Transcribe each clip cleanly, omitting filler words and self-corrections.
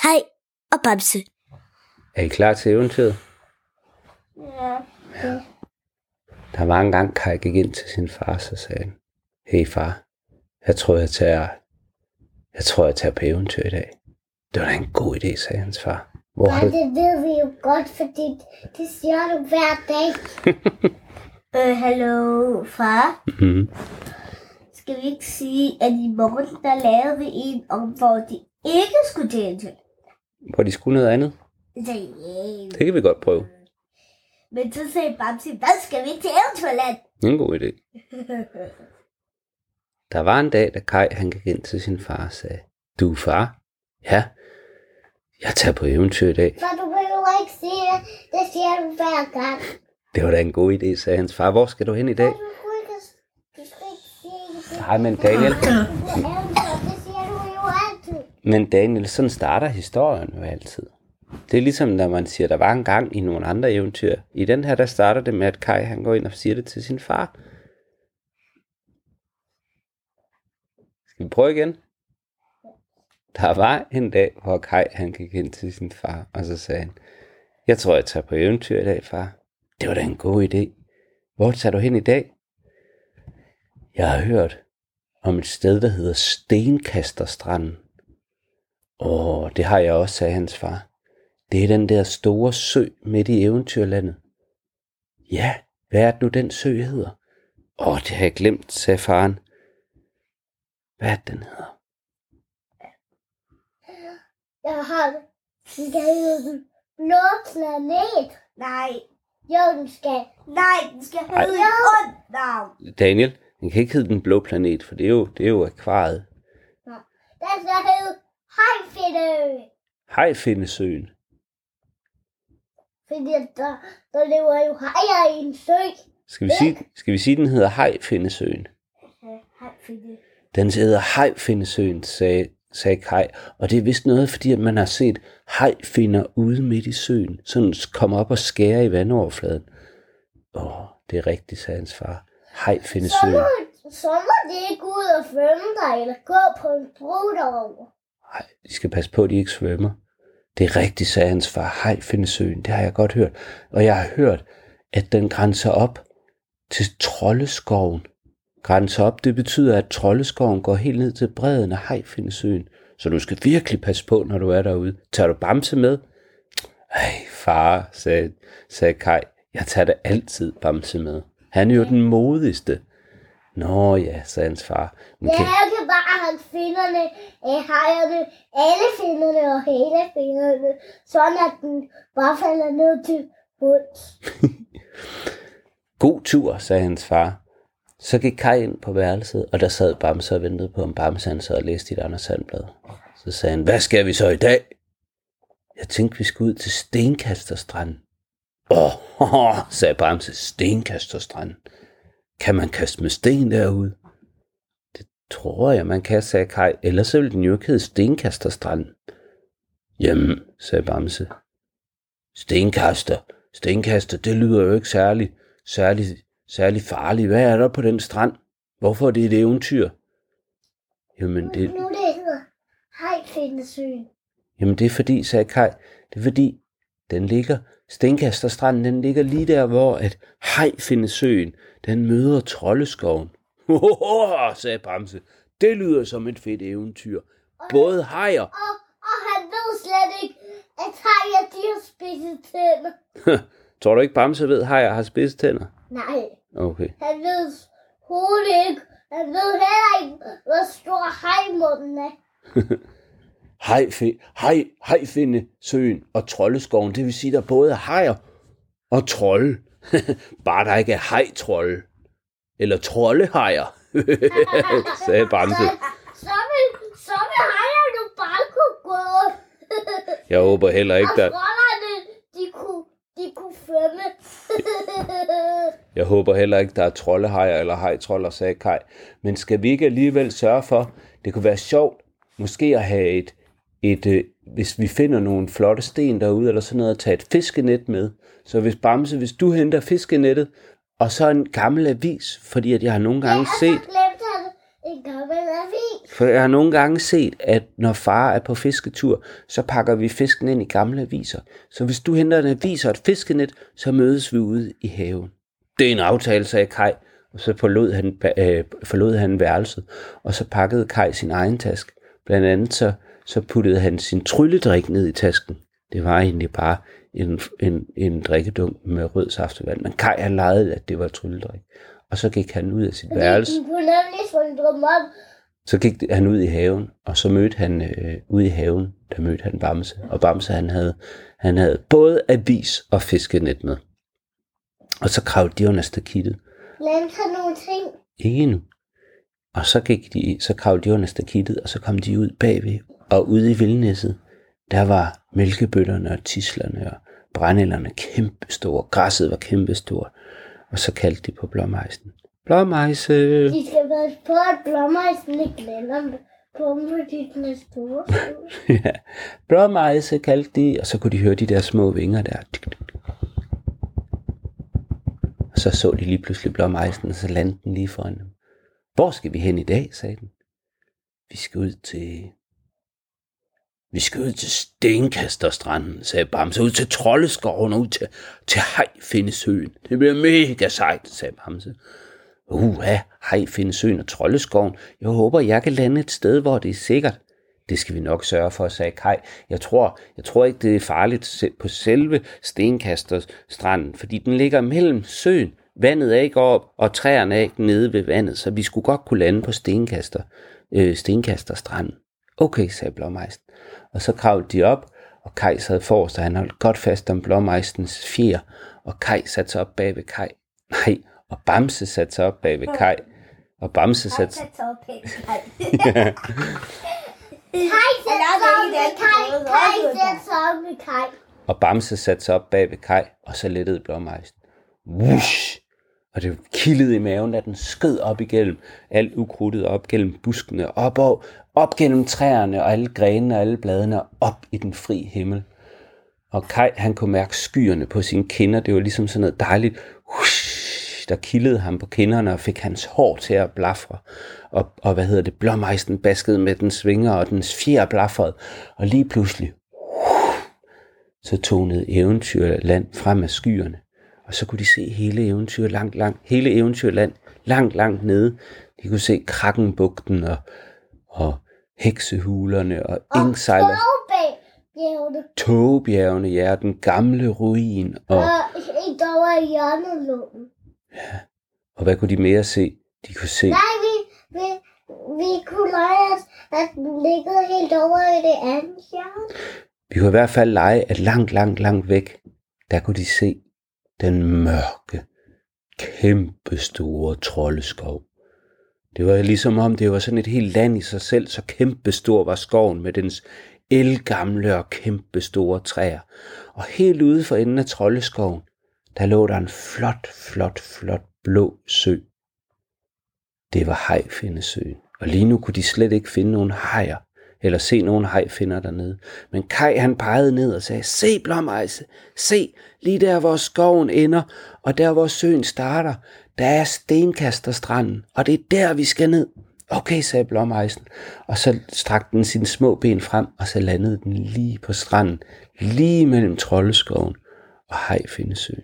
Hej og Bamse. Er I klar til eventyret? Ja. Der var engang Kaj gik ind til sin far, så sagde han, hey far, jeg tror jeg tager på eventyr i dag. Det var da en god idé, sagde hans far. Hvor har du... Det ved vi jo godt, fordi det siger du hver dag. Hallo far. Mm-hmm. Skal vi ikke sige, at i morgen der lavede vi en om, hvor de ikke skulle til eventyr? Hvor de skulle noget andet? Så Det kan vi godt prøve. Men så sagde Bamse, hvad skal vi til eventyrland? En god idé. Der var en dag, da Kaj han gik ind til sin far og sagde, du far? Ja, jeg tager på eventyr i dag. For du behøver ikke sige det. Det siger du hver gang. Det var da en god idé, sagde hans far. Hvor skal du hen i dag? Du skal ikke sige det. Nej, men Daniel. Det siger du jo altid. Men Daniel, sådan starter historien jo altid. Det er ligesom, når man siger, der var en gang i nogle andre eventyr. I den her, der starter det med, at Kaj han går ind og siger det til sin far. Skal vi prøve igen? Der var en dag, hvor Kaj han gik ind til sin far, og så sagde han, jeg tror, jeg tager på eventyr i dag, far. Det var da en god idé. Hvor tager du hen i dag? Jeg har hørt om et sted, der hedder Stenkasterstranden. Det har jeg også, sagde hans far. Det er den der store sø midt i eventyrlandet. Ja, hvad er det nu den sø hedder? Det har jeg glemt, sagde faren. Hvad er det, den hedder? Jeg har det. Den skal hedde den blå planet. Nej. Jo, den skal. Nej, den skal hedde et ondt navn. Daniel, den kan ikke hedde den blå planet, for det er jo akvariet. Nej. Den skal hedde Hajfindeø. Hajfindesøen. Fordi der lever jo hajer i en sø. Skal vi sige, den hedder Hajfindesøen? Hajfindeø. Den hedder Hajfindesøen, sagde Kaj. Og det er vist noget, fordi at man har set hajfinder ude midt i søen. Sådan kommer op og skærer i vandoverfladen. Det er rigtigt, sagde hans far. Hajfindesøen. Så må de ikke ud og svømme der, eller gå på en bro derover. Nej, de skal passe på, at de ikke svømmer. Det er rigtigt, sagde hans far. Hajfindesøen, det har jeg godt hørt. Og jeg har hørt, at den grænser op til Troldeskoven. Grænser op, det betyder, at Troldeskoven går helt ned til bredden af Hajfindesøen. Så du skal virkelig passe på, når du er derude. Tager du Bamse med? Ej, far, sagde Kaj. Jeg tager da altid Bamse med. Han er jo den modigste. Nå ja, sagde hans far. Men jeg kan bare have finderne, hejerne, alle finderne og hele finderne, sådan at den bare falder ned til bunds. God tur, sagde hans far. Så gik Kaj ind på værelset, og der sad Bamse og ventede på, om Bamse han sad og læste i et andet sandblad. Så sagde han, hvad skal vi så i dag? Jeg tænkte, vi skulle ud til Stenkasterstranden. Sagde Bamse, Stenkasterstranden. Kan man kaste med sten derude? Det tror jeg, man kan, sagde Kaj. Ellers så ville den jo ikke hedde Stenkasterstranden. Jamen, sagde Bamse. Stenkaster, det lyder jo ikke særlig farligt. Hvad er der på den strand? Hvorfor er det et eventyr? Jamen, Nu det hedder Hajfindesøen. Jamen, det er fordi, sagde Kaj, det er fordi, Stenkasterstranden, den ligger lige der, hvor at Hajfindesøen, den møder Troldeskoven. Sagde Bamse, det lyder som et fedt eventyr. Både hajer... Og han ved slet ikke, at hajer, de har spidse tænder. Tror du ikke, Bamse ved, at hajer har spidse tænder? Nej. Okay. Han ved hovedet ikke. Han ved heller ikke, hvor stor hajmunden er. Hajfindesøen og Troldeskoven, det vil sige, der både er hajer og trolde. Bare der ikke er hajtrolde. Eller troldehajer, sagde Bamse. Så vil hajer nu bare kunne gå. Jeg håber heller ikke, der... Og trolderne, de kunne svømme. Jeg håber heller ikke, der er troldehajer eller hajtroller, sagde Kaj. Men skal vi ikke alligevel sørge for, det kunne være sjovt, måske at have hvis vi finder nogle flotte sten derude, eller sådan noget, at tage et fiskenet med. Så hvis du henter fiskenettet, og så en gammel avis, fordi at jeg har nogle gange set... Jeg har glemt en gammel avis. For jeg har nogle gange set, at når far er på fisketur, så pakker vi fisken ind i gamle aviser. Så hvis du henter en avis og et fiskenet, så mødes vi ude i haven. Det er en aftale, sagde Kaj, og så forlod han værelset, og så pakkede Kaj sin egen taske. Blandt andet så puttede han sin trylledrik ned i tasken. Det var egentlig bare en drikkedunk med rød saftevand, men Kaj han legede, at det var trylledrik. Og så gik han ud af sit værelse. Så gik han ud i haven, og så mødte han ude i haven, der mødte han Bamse. Og Bamse han havde både avis og fiskenet med. Og så kravlede de under stakittet. Lærte han nogle ting? Ikke endnu. Og så kravlede de under stakittet, og så kom de ud bagved. Og ude i vildnæsset, der var mælkebøtterne og tislerne og brændælderne kæmpestore. Græsset var kæmpestort. Og så kaldte de på blåmejsen. Blåmejse! De skal være på, at blåmejsen ikke lander på dem, fordi den er store. Ja, blåmejse kaldte de, og så kunne de høre de der små vinger der. Og så de lige pludselig blåmejsen, og så landede den lige foran dem. Hvor skal vi hen i dag, sagde den. Vi skal ud til Stenkasterstranden, sagde Bamse. Ud til Troldeskoven og ud til Hajfinnesøen. Det bliver mega sejt, sagde Bamse. Hajfinnesøen og Troldeskoven. Jeg håber, jeg kan lande et sted, hvor det er sikkert. Det skal vi nok sørge for, sagde Kaj. Jeg tror ikke, det er farligt på selve Stenkasterstranden, fordi den ligger mellem søen. Vandet er ikke op, og træerne er ikke nede ved vandet, så vi skulle godt kunne lande på Stenkasterstranden. Okay, sagde blåmejsen. Og så kravlede de op, og Kaj sad forrest, og han holdt godt fast om blåmejsens fjer, og Kaj satte sig op bag ved Kaj. Nej, og Bamse satte sig op bag ved Kaj. Og Bamse satte sig op bag ved Kaj. Og Bamse satte sig op bag ved Kaj, og så lettede blåmejsen. Wush! Og det kildede i maven, da den skød op igennem alt ukrudtet, op gennem buskene, op gennem træerne og alle grenene og alle bladene, op i den fri himmel. Og Kaj, han kunne mærke skyerne på sine kinder. Det var ligesom sådan noget dejligt, der kildede ham på kinderne og fik hans hår til at blafre. Og blåmejsen baskede med dens vinger, og dens fjer blafrede. Og lige pludselig, så tonede Eventyrland frem af skyerne. Og så kunne de se hele Eventyrland langt nede. De kunne se Krakkenbugten og heksehulerne og Engsejler. Togebjergene, ja, den gamle ruin. Og helt over i hjørnelunden. Ja, og hvad kunne de mere se? De kunne se... Nej, vi kunne lege, at den liggede helt over i det andet hjørne. Vi kunne i hvert fald lege, at langt væk, der kunne de se den mørke, kæmpestore Troldeskov. Det var ligesom om, det var sådan et helt land i sig selv, så kæmpestor var skoven med dens ældgamle og kæmpestore træer. Og helt ude for enden af Troldeskoven, der lå der en flot blå sø. Det var Hajfinnesøen. Og lige nu kunne de slet ikke finde nogen hajer, eller se nogen hajfinner dernede. Men Kaj han pegede ned og sagde, se blåmejse, se, lige der hvor skoven ender, og der hvor søen starter, der er Stenkasterstranden, og det er der vi skal ned. Okay, sagde blåmejsen, og så strakte den sine små ben frem, og så landede den lige på stranden, lige mellem Troldeskoven og Hajfinnesøen.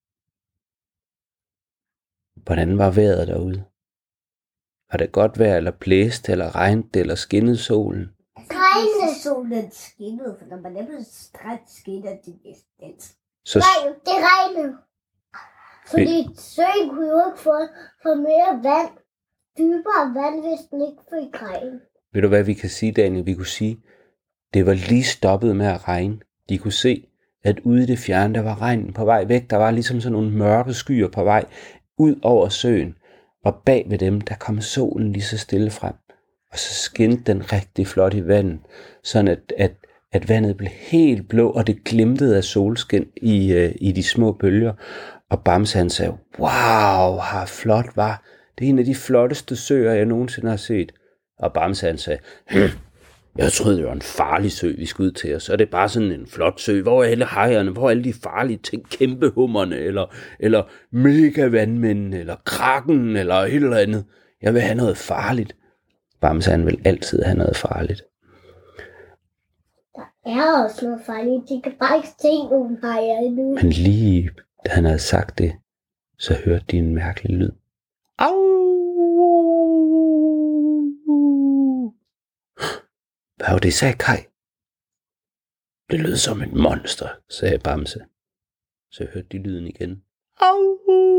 Hvordan var vejret derude? Var det godt vejr, eller blæste, eller regnede, eller skinnede solen? Regnede. Solen skinnede, for når man er blevet stræt, skinner det næsten. Nej, det regnede. Fordi søen kunne jo ikke få mere vand. Dybere vand, hvis den ikke fik regn. Ved du hvad vi kan sige, Daniel? Vi kunne sige, det var lige stoppet med at regne. De kunne se, at ude i det fjerne, der var regnen på vej væk. Der var ligesom sådan nogle mørke skyer på vej ud over søen. Og bag ved dem, der kom solen lige så stille frem. Og så skinte den rigtig flot i vandet, sådan at vandet blev helt blå, og det glimtede af solskin i de små bølger. Og Bamse han sagde, wow, hvor flot var. Det er en af de flotteste søer, jeg nogensinde har set. Og Bamse han sagde, jeg troede, det var en farlig sø, vi skulle ud til, og så er det bare sådan en flot sø. Hvor er alle hajerne? Hvor er alle de farlige ting? Kæmpehummerne, eller mega vandmændene, eller krakken, eller et eller andet. Jeg vil have noget farligt. Bamse han vil altid have noget farligt. Der er også noget farligt. De kan bare ikke se nogen hajer endnu. Men lige da han havde sagt det, så hørte de en mærkelig lyd. Au! Hvad var det, sagde Kaj? Det lød som et monster, sagde Bamse. Så hørte de lyden igen. Au!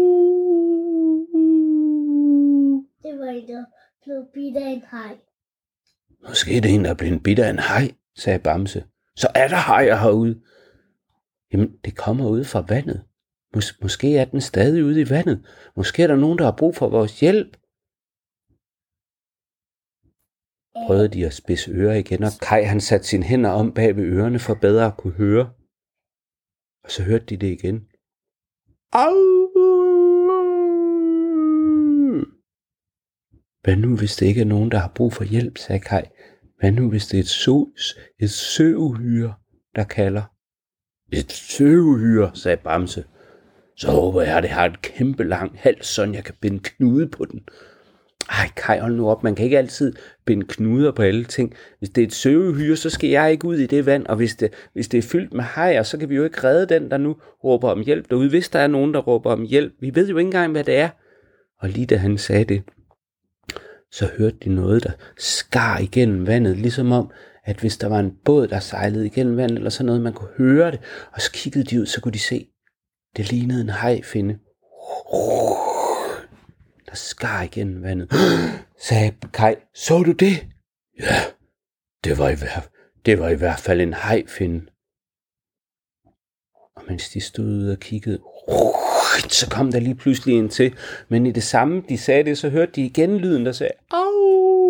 Det var en, der blev bidt af en haj. Måske er det en, der er blevet bidt af en haj, sagde Bamse. Så er der hajer herude. Jamen, det kommer ud fra vandet. Måske er den stadig ude i vandet. Måske er der nogen, der har brug for vores hjælp. Prøvede de at spidse ører igen, og Kaj han satte sine hænder om bag ved ørerne for bedre at kunne høre. Og så hørte de det igen. Au! Hvad nu, hvis det ikke er nogen, der har brug for hjælp, sagde Kaj. Hvad nu, hvis det er et søuhyre, der kalder? Et søuhyre, sagde Bamse. Så håber jeg, at det har et kæmpe lang hals, så jeg kan binde knude på den. Ej, Kaj, hold nu op. Man kan ikke altid binde knuder på alle ting. Hvis det er et søuhyre, så skal jeg ikke ud i det vand. Og hvis det er fyldt med hajer, så kan vi jo ikke redde den, der nu råber om hjælp derude. Hvis der er nogen, der råber om hjælp. Vi ved jo ikke engang, hvad det er. Og lige da han sagde det, så hørte de noget, der skar igennem vandet. Ligesom om, at hvis der var en båd, der sejlede igennem vandet, eller sådan noget, man kunne høre det. Og så kiggede de ud, så kunne de se, det lignede en hajfinde. Der skar igennem vandet. Sagde Kaj, så du det? Ja, det var i hvert fald en hajfinde. Og mens de stod ude og kiggede, så kom der lige pludselig en til. Men i det samme, de sagde det, så hørte de igen lyden, der sagde, au!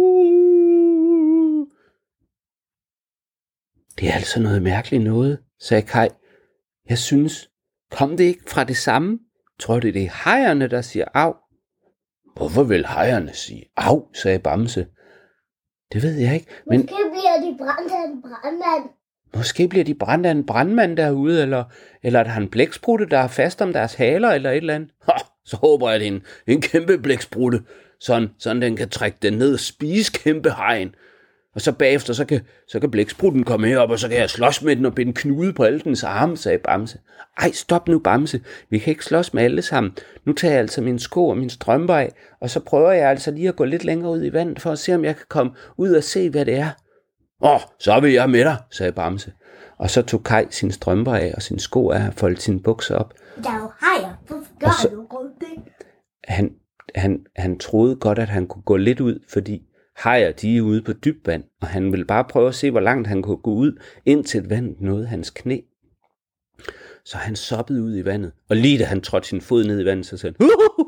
Det er altså noget mærkeligt noget, sagde Kaj. Jeg synes, kom det ikke fra det samme? Tror du, det er hajerne, der siger au? Hvorfor vil hajerne sige au, sagde Bamse. Det ved jeg ikke, men Måske bliver de brændt af en brandmand. måske bliver de brændt af en brandmand derude, eller er der en blæksprutte, der er fast om deres haler, eller et eller andet. Så håber jeg, det er en kæmpe blæksprutte, sådan den kan trække den ned og spise kæmpe hajen. Og så bagefter, så kan blæksprutten komme herop, og så kan jeg slås med den og binde knude på alle dens arme, sagde Bamse. Ej, stop nu, Bamse. Vi kan ikke slås med alle sammen. Nu tager jeg altså mine sko og mine strømper af, og så prøver jeg altså lige at gå lidt længere ud i vandet, for at se, om jeg kan komme ud og se, hvad det er. Så vil jeg med dig, sagde Bamse. Og så tog Kaj sine strømper af og sine sko af og foldede sine bukser op. Der er jo hajer. Hvorfor gør du rundt det? Han troede godt, at han kunne gå lidt ud, fordi hajer, de er ude på dybt vand, og han ville bare prøve at se, hvor langt han kunne gå ud, indtil vandet nåede hans knæ. Så han soppede ud i vandet, og lige da han trådte sin fod ned i vandet, så sagde han,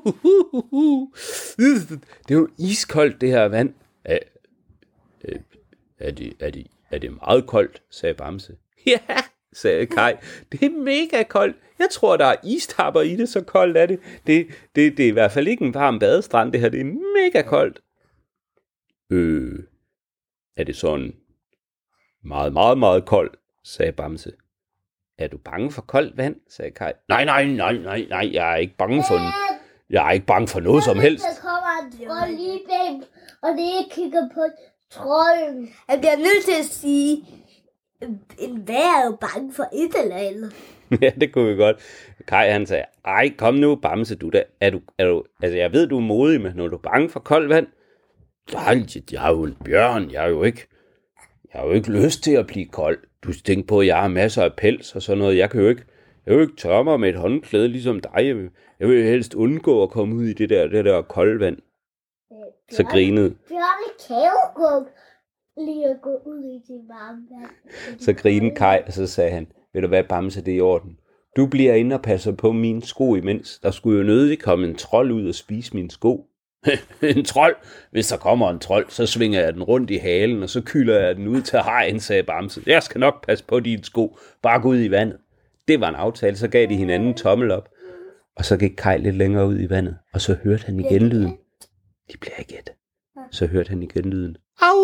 det er jo iskoldt, det her vand. Er det meget koldt, sagde Bamse. Ja, sagde Kaj. Det er mega koldt. Jeg tror, der er istapper i det, så koldt er det. Det er i hvert fald ikke en varm badestrand, det her. Det er mega koldt. Er det sådan meget, meget, meget koldt, sagde Bamse. Er du bange for koldt vand, sagde Kaj. Nej, jeg er ikke bange for noget som helst. Så kommer en trold lige bag, og det kigger på trolden. Jeg bliver nødt til at sige, en vær er jo bange for et eller andet. Ja, det kunne vi godt. Kaj han sagde, ej, kom nu, Bamse, du da. Er du, altså jeg ved, du er modig, men når du er bange for koldt vand, nej, jeg er jo en bjørn, jeg har jo ikke lyst til at blive kold. Du tænker på, at jeg har masser af pels og sådan noget. Jeg kan jo ikke tørre mig med et håndklæde ligesom dig. Jeg vil helst undgå at komme ud i det der kolde vand. Så grinede. Bjørne kan jo gå lige at gå ud i det varme vand. Så grinede Kaj, og så sagde han, ved du hvad, Bamse, det er i orden. Du bliver inde og passer på mine sko imens. Der skulle jo nødig komme en trold ud og spise mine sko. En trold? Hvis der kommer en trold, så svinger jeg den rundt i halen, og så kylder jeg den ud til hajen, sagde Bamse. Jeg skal nok passe på dine sko. Bare gå ud i vandet. Det var en aftale, så gav de hinanden tommel op. Og så gik Kaj lidt længere ud i vandet, og så hørte han igen lyden. De bliver ikke et. Så hørte han igen lyden. Au!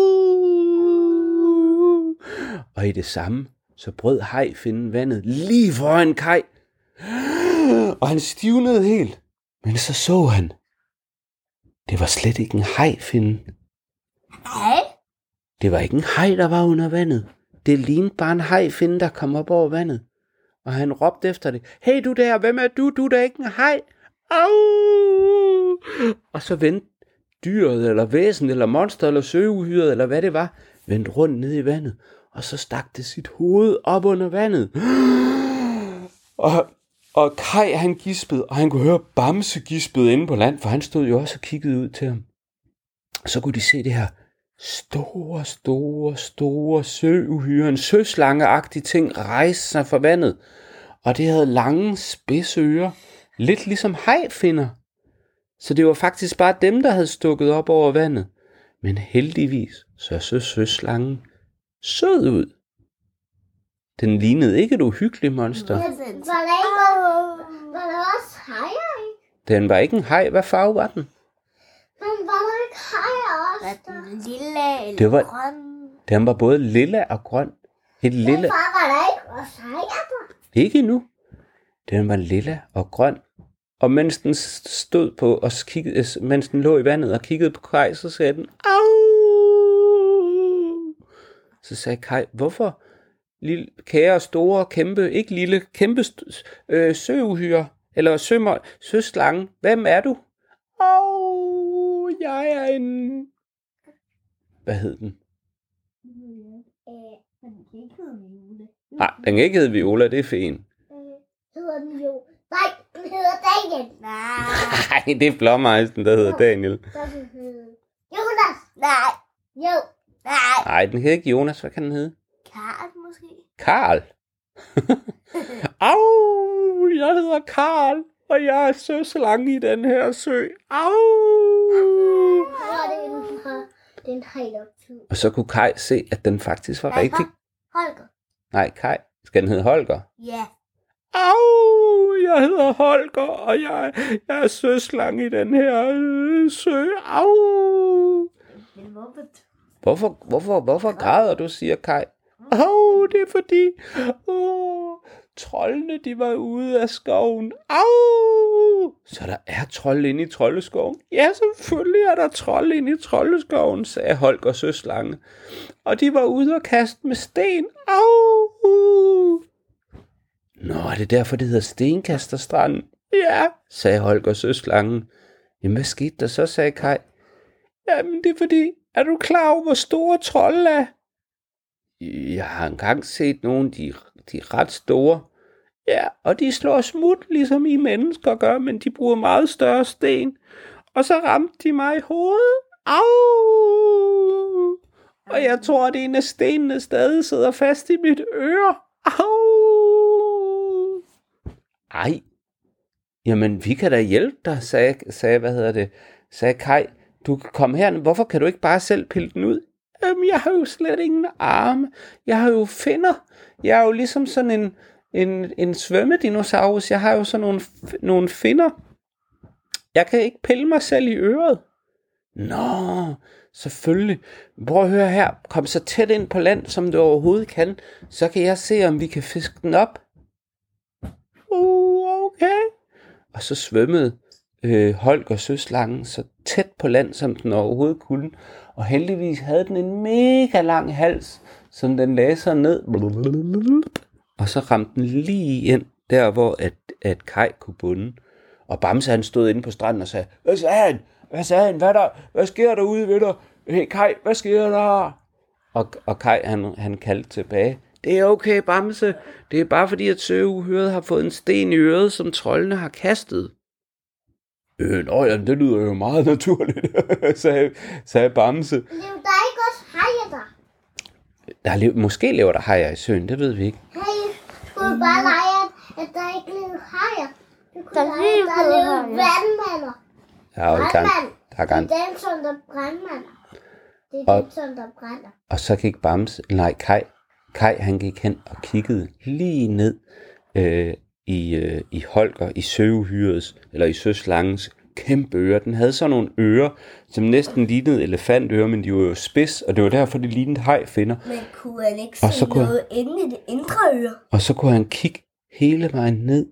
Og i det samme, så brød hajfinden vandet lige foran Kaj. Og han stivnede helt. Men så han. Det var slet ikke en hajfinde. Hej. Det var ikke en haj, der var under vandet. Det lignede bare en hajfinde, der kom op over vandet. Og han råbte efter det. Hey du der, hvem er du? Du er da ikke en haj. Au! Og så vendte dyret, eller væsen, eller monster, eller søuhyret, eller hvad det var, vendte rundt ned i vandet. Og så stak det sit hoved op under vandet. Og Kaj, han gispede, og han kunne høre Bamse gispede inde på land, for han stod jo også og kiggede ud til ham. Så kunne de se det her store søuhyre, en søslangeagtig ting rejse sig fra vandet. Og det havde lange, spidse ører, lidt ligesom hajfinner. Så det var faktisk bare dem, der havde stukket op over vandet. Men heldigvis så søslangen sød ud. Den lignede ikke et uhyggeligt monster. Var der også hajer i? Den var ikke en haj. Hvad farve var den? Men var der ikke hajer også? Var den lille eller Det var- grøn? Den var både lilla og grøn. Et lilla. Men far, var der ikke også hajer der? Ikke endnu. Den var lilla og grøn. Og mens den stod på og kiggede, mens den lå i vandet og kiggede på Kaj, så sagde den, au! Så sagde Kaj, hvorfor lille, kære, store, kæmpe, ikke lille, kæmpe søuhyre, eller søslange, hvem er du? Jeg er en... Hvad hed den? Den kan ikke hedde Viola. Nej, den kan ikke hedde Viola, det er feen. Hedder den jo? Nej, den hedder Daniel. Nej. Nej, det er blåmejsen, der hedder Daniel. Så den hedder Jonas. Nej. Jo. Nej. Nej, den hedder ikke Jonas, hvad kan den hedde? Karl måske? Karl. Au, jeg hedder Karl, og jeg er søslange i den her sø. Au. Det er en hejloptid. Og så kunne Kaj se, at den faktisk var rigtig... Holger. Nej, Kaj. Skal den hedde Holger? Ja. Au, jeg hedder Holger, og jeg er søslange i den her sø. Au. Men hvorfor? Hvorfor græder du, siger Kaj? Det er fordi, troldene, de var ude af skoven. Så der er trolde inde i troldeskoven? Ja, selvfølgelig er der trolde inde i troldeskoven, sagde Holger søslange. Og de var ude og kaste med sten. Nå, er det derfor, det hedder Stenkasterstranden? Ja, sagde Holger søslangen. Jamen, hvad skete der så, sagde Kaj? Jamen, det er fordi, er du klar over, hvor store trolde er? Jeg har engang set nogle, de er ret store. Ja, og de slår smut, ligesom I mennesker gør, men de bruger meget større sten. Og så ramte de mig i hovedet. Au! Og jeg tror, at en af stenene stadig sidder fast i mit øre. Au! Ej. Jamen, vi kan da hjælpe dig, sagde Kaj. Du kan komme her. Hvorfor kan du ikke bare selv pille den ud? Jeg har jo slet ingen arme. Jeg har jo finner. Jeg er jo ligesom sådan en svømmedinosaurus. Jeg har jo sådan nogle finner. Jeg kan ikke pille mig selv i øret. Nå, selvfølgelig. Prøv at høre her. Kom så tæt ind på land, som du overhovedet kan. Så kan jeg se, om vi kan fiske den op. Okay. Og så svømmede Holger søslangen så tæt på land, som den overhovedet kunne. Og heldigvis havde den en mega lang hals, som den lagde sig ned. Og så ramte den lige ind, der hvor at Kaj kunne bunde. Og Bamse, han stod inde på stranden og sagde, Hvad sagde han? Hvad sker der ude ved dig? Hey Kaj, hvad sker der? Og Kaj, han kaldte tilbage. Det er okay, Bamse. Det er bare fordi, at søuhyret har fået en sten i øret, som troldene har kastet. Jamen, det lyder jo meget naturligt, sagde Bamse. Lever der ikke også hajer der? Måske lever der hajer i søen, det ved vi ikke. Hey, skulle du bare lege, at der ikke lever hajer? Du kunne Der lege, at der lever lever hajer. vandmander. Der er Det er gang. dem, som der brandmander. Det er dem, som der brænder. Og så gik Kaj, han gik hen og kiggede lige ned i Holger, i søuhyrets, eller i søslangens kæmpe ører. Den havde sådan nogle ører, som næsten lignede elefantører, men de var jo spids, og det var derfor, de lignede hajfinner. Men kunne han ikke Og så se kunne noget inde i det indre øre? Og så kunne han kigge hele vejen ned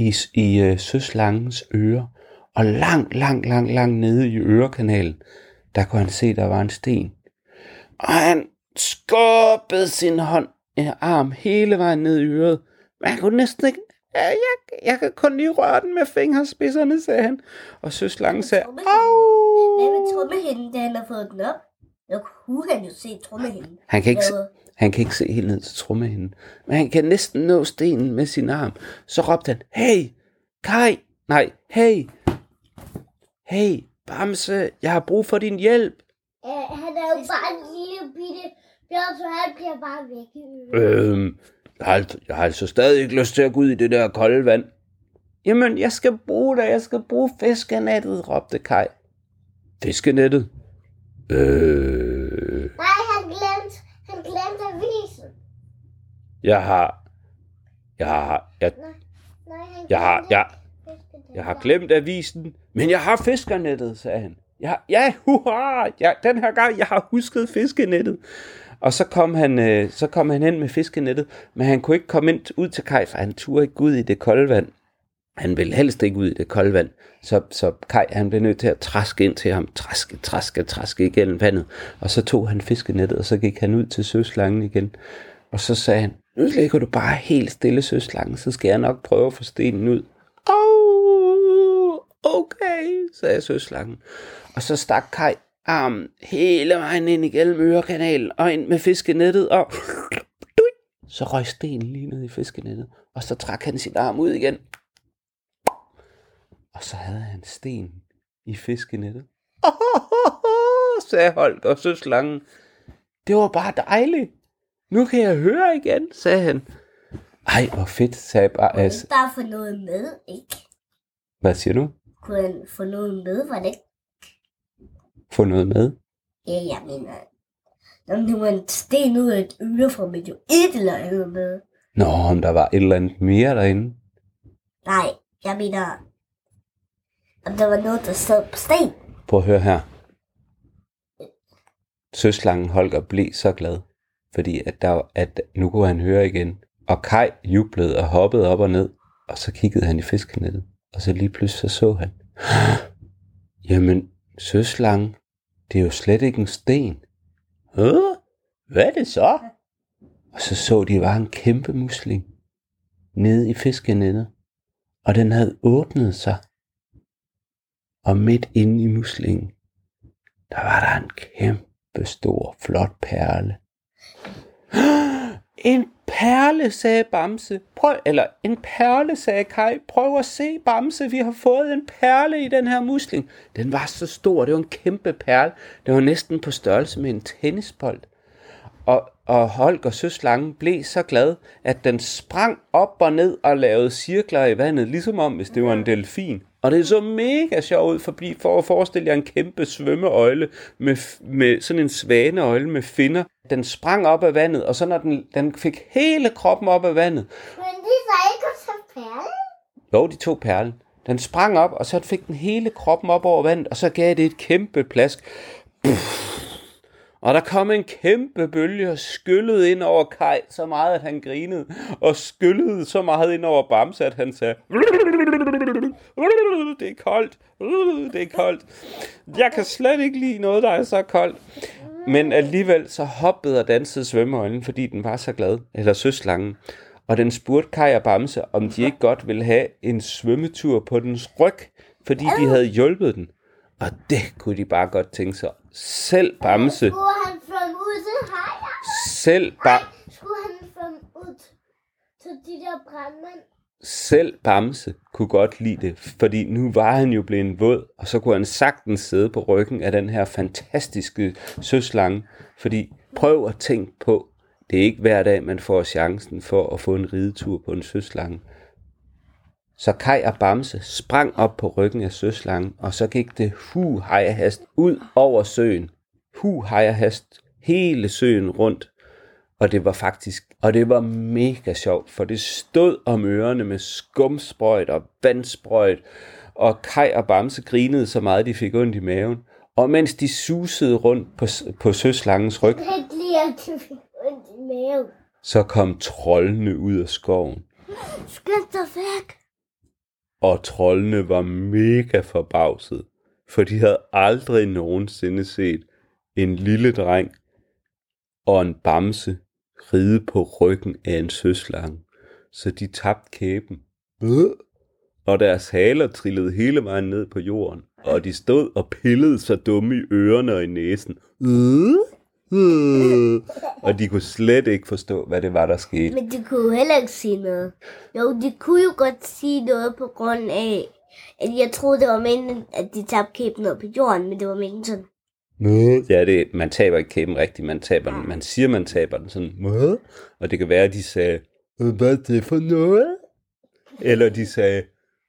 i søslangens ører, og langt nede i ørekanalen, der kunne han se, der var en sten. Og han skubbede sin arm hele vejen ned i øret. Men han kunne næsten ikke... Jeg kan kun lige røre den med fingerspidserne, sagde han. Og Søslangen sagde, au! Hvad med trommehinden, da han har fået den op? Nu kunne han jo se trommehinden. Han kan ikke se helt ned til trommehinden. Men han kan næsten nå stenen med sin arm. Så råbte han, hey, Kaj! Nej, hey, Bamse, jeg har brug for din hjælp. Han er jo bare en lille bitte bjørn, så han bliver bare væk i øret. Jeg har altså stadig ikke lyst til at gå ud i det der kolde vand. Jamen, jeg skal bruge fiskenettet, råbte Kaj. Fiskenettet? Nej, han glemte avisen. Jeg har glemt avisen, men jeg har fiskenettet, sagde han. Hurra! Den her gang, jeg har husket fiskenettet. Og så kom han hen med fiskenettet, men han kunne ikke komme ud til Kaj, for han turde ikke gå ud i det kolde vand. Han ville helst ikke ud i det kolde vand, så Kaj han blev nødt til at traske ind til ham, traske igennem vandet. Og så tog han fiskenettet, og så gik han ud til Søslangen igen. Og så sagde han, nu ligger du bare helt stille, Søslangen, så skal jeg nok prøve at få stenen ud. Okay, sagde Søslangen. Og så stak Kaj armen hele vejen ind igennem ørekanalen og ind med fiskenettet, og så røg stenen lige ned i fiskenettet. Og så trak han sin arm ud igen. Og så havde han sten i fiskenettet. Sagde Holger og Søslangen. Det var bare dejligt. Nu kan jeg høre igen, sagde han. Ej, hvor fedt, sagde bare. Kunne han bare få noget med, ikke? Hvad siger du? Kunne han få noget med, var det ikke? Få noget med? Ja, jeg mener, når det var en sten ud af et øre, får man jo et eller andet med. Nå, om der var et eller andet mere derinde. Nej, jeg mener, om der var noget, der sad på sten. Prøv at høre her. Søslangen Holger blev så glad, fordi at nu kunne han høre igen. Og Kaj jublede og hoppede op og ned, og så kiggede han i fiskenettet. Og så lige pludselig så han. Jamen, Søslangen, det er jo slet ikke en sten. Hvad er det så? Og så de var en kæmpe musling nede i fiskenettet, og den havde åbnet sig. Og midt inde i muslingen, der var der en kæmpe stor, flot perle. En perle, sagde Bamse. En perle, sagde Kaj. Prøv at se, Bamse, vi har fået en perle i den her musling. Den var så stor, det var en kæmpe perle. Det var næsten på størrelse med en tennisbold. Og Holger Søslangen blev så glad, at den sprang op og ned og lavede cirkler i vandet, ligesom om, hvis det var en delfin. Og det så mega sjovt ud, for at forestille jer en kæmpe svømmeøgle med sådan en svaneøgle med finner. Den sprang op af vandet, og så når den fik hele kroppen op af vandet. Men de så ikke at tage perlen? Jo, de tog perlen. Den sprang op, og så fik den hele kroppen op over vandet, og så gav det et kæmpe plask. Og der kom en kæmpe bølge og skyllede ind over Kaj så meget, at han grinede. Og skyllede så meget ind over Bamse, at han sagde, det er koldt, det er koldt. Jeg kan slet ikke lide noget, der er så koldt. Men alligevel så hoppede og dansede svømmeøjlen, fordi den var så glad, eller Søslangen. Og den spurgte Kaj og Bamse, om de ikke godt ville have en svømmetur på dens ryg, fordi de havde hjulpet den. Og det kunne de bare godt tænke sig. Selv Bamse. Skulle han svømme ud til hajer? Skulle han svømme ud til de der brandmænd? Selv Bamse kunne godt lide det, fordi nu var han jo blevet våd, og så kunne han sagtens sidde på ryggen af den her fantastiske søslange. Fordi prøv at tænke på, det er ikke hver dag, man får chancen for at få en ridetur på en søslange. Så Kaj og Bamse sprang op på ryggen af søslangen, og så gik det hejahast ud over søen. Hejahast hele søen rundt. Og det var mega sjovt, for det stod om ørerne med skumsprøjt og vandsprøjt, og Kaj og Bamse grinede så meget, de fik ondt i maven. Og mens de susede rundt på søslangens ryg, så kom troldene ud af skoven. Skynd dig væk! Og troldene var mega forbavset, For de havde aldrig nogensinde set en lille dreng og en bamse ride på ryggen af en søslange. Så de tabte kæben. Og deres haler trillede hele vejen ned på jorden. Og de stod og pillede sig dumme i ørerne og i næsen. Og de kunne slet ikke forstå, hvad det var, der skete. Men de kunne jo heller ikke sige noget. Jo, de kunne jo godt sige noget på grund af, at jeg troede, det var meningen, at de tabte kæben ned på jorden, men det var meningen sådan. Ja, man taber ikke kæben rigtigt, man taber den. Man siger, man taber den sådan. Og det kan være, at de sagde, hvad er det for noget? Eller de sagde,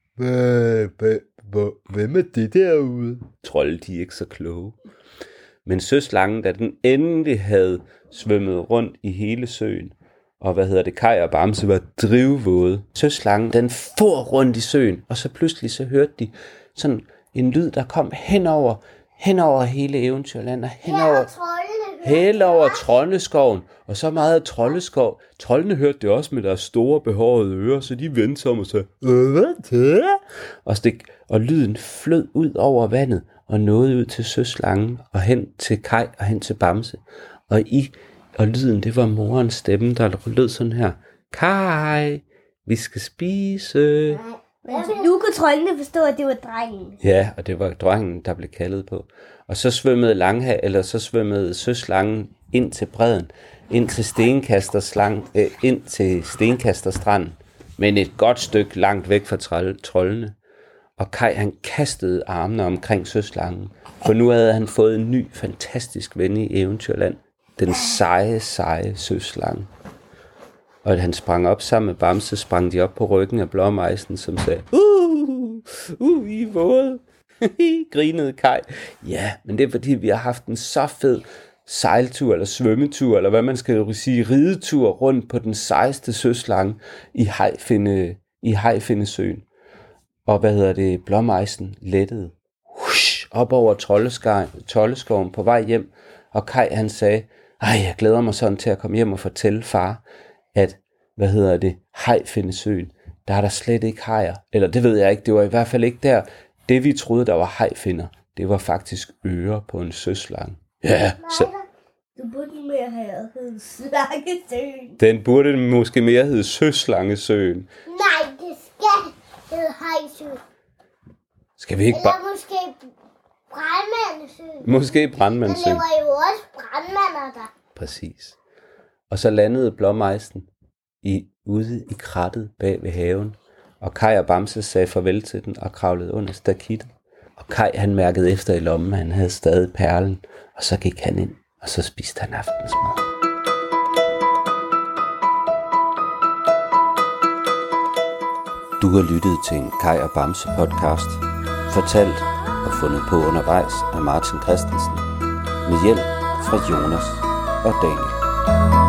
hvem er det derude? Trolde, de er ikke så kloge. Men søslangen, da den endelig havde svømmet rundt i hele søen, og Kaj og Bamse var drivvåde. Søslangen, den for rundt i søen, og så pludselig så hørte de sådan en lyd, der kom henover hele Eventyrland, og henover Troldeskoven, og så meget Troldeskov. Troldene hørte det også med deres store behårede ører, så de vendte sig om og sagde, hvad er det? Og lyden flød ud over vandet, og nåede ud til søslangen, og hen til Kaj, og hen til Bamse. Og lyden, det var morens stemme, der lød sådan her. Kaj, vi skal spise. Nu kunne troldene forstå, at det var drengen. Ja, og det var drengen, der blev kaldet på. Og så svømmede søslangen ind til bredden, ind til Stenkasterstranden, men et godt stykke langt væk fra troldene. Og Kaj, han kastede armene omkring søslangen, for nu havde han fået en ny, fantastisk ven i Eventyrland. Den seje søslange. Og han sprang op sammen med Bamse, sprang de op på ryggen af Blåmejsen, som sagde, I er våde. Grinede Kaj. Ja, men det er fordi, vi har haft en så fed sejltur, eller svømmetur, eller hvad man skal sige, ridetur rundt på den sejeste søslange i Hajfindesøen. Og Blåmejsen lettede op over Troldeskoven på vej hjem, og Kaj han sagde, jeg glæder mig sådan til at komme hjem og fortælle far, at, Hajfindesøen, der er der slet ikke hajer. Eller det ved jeg ikke, det var i hvert fald ikke der. Det vi troede, der var hajfinder, det var faktisk ører på en søslange. Ja, så... Du burde mere have heddet Slangesøen. Den burde måske mere hedde Søslangesøen. Nej, det skal hedde Hajsøen. Skal vi ikke bare... Eller måske Brandmandesøen. Måske Brandmandesøen. Der lever jo også brandmander der. Præcis. Og så landede Blåmejsen ude i krattet bag ved haven. Og Kaj og Bamse sagde farvel til den og kravlede under stakittet. Og Kaj han mærkede efter i lommen, han havde stadig perlen. Og så gik han ind, og så spiste han aftensmad. Du har lyttet til en Kaj og Bamse podcast. Fortalt og fundet på undervejs af Martin Christensen. Med hjælp fra Jonas og Daniel.